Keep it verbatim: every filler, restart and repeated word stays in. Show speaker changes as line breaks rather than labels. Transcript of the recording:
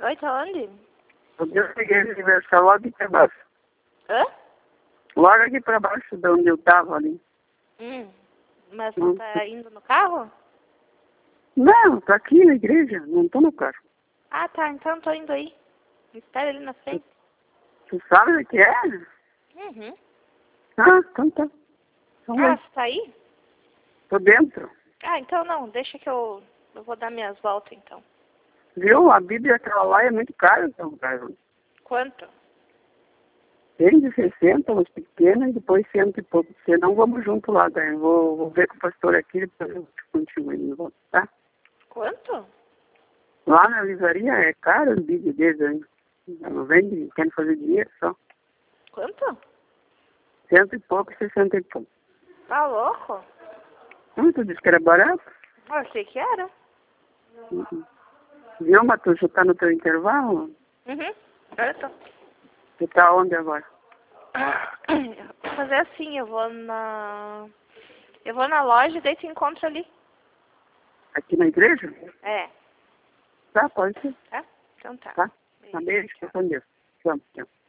Oi, tá onde?
Eu peguei a Universal logo aqui pra baixo.
Hã?
Logo aqui pra baixo de onde eu tava ali.
Hum. Mas
Hum.
tá indo no carro?
Não, tô aqui na igreja, não tô no carro.
Ah, tá. Então tô indo aí. Me espera ali na frente.
Tu sabe o que é?
Uhum.
Ah, então tá. Então
Ah,
vai.
você tá aí?
Tô dentro.
Ah, então não. Deixa que eu, eu vou dar minhas voltas, então.
Viu? A Bíblia aquela lá é muito cara, então, cara.
Quanto?
Tem de sessenta, umas pequenas, e depois cento e pouco. Senão vamos junto lá, daí. Eu Vou, vou ver com o pastor aqui, depois eu continuo indo, volta, tá?
Quanto?
Lá na livraria é caro o vídeo deles ainda. Não vende, querem fazer dinheiro só.
Quanto?
Cento e pouco, sessenta e pouco.
Tá louco?
Hum, tu disse que era barato?
Eu achei que era.
Uhum. Viu, mas tu já tá no teu intervalo?
Uhum. Eu tô.
Tu tá onde agora?
Vou fazer assim, eu vou na... Eu vou na loja e daí te encontro ali.
Aqui na igreja?
É.
Tá, pode ser.
Tá? Então tá.
Tá?
Beijo.
Tá, beijo, fica com Deus. Tchau, tchau.